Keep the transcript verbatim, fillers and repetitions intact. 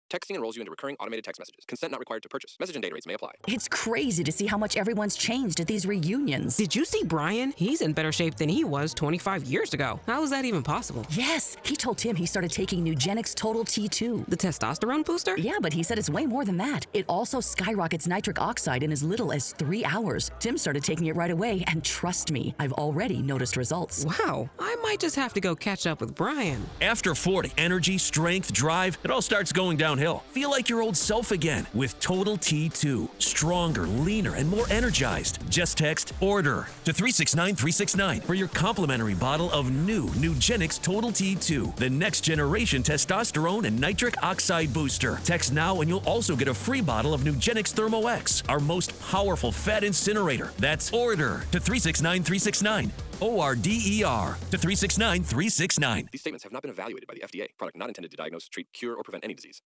Texting enrolls you into recurring automated text messages. Consent not required to purchase. Message and data rates may apply. It's crazy to see how much everyone's changed at these reunions. Did you see Brian? He's in better shape than he was twenty-five years ago. How is that even possible? Yes, he told Tim he started taking Nugenix Total T two. The testosterone booster? Yeah, but he said it's way more than that. It also skyrockets nitric oxide in as little as three hours. Tim started taking it right away, and trust me, I've already noticed results. Wow, I might just have to go catch up with Brian. After forty, energy, strength, drive, it all starts going downhill. Feel like your old self again with Total T two. Stronger, leaner, and more energized. Just text ORDER to three six nine three six nine for your complimentary bottle of new Nugenix Total T two, the next generation testosterone and nitric oxide booster. Text now and you'll also get a free bottle of Nugenix Thermo X, our most powerful fat incinerator. That's ORDER to three six nine three six nine. O R D E R to three six nine three six nine. These statements have not been evaluated by the F D A. Product not intended to diagnose, treat, cure, or prevent any disease.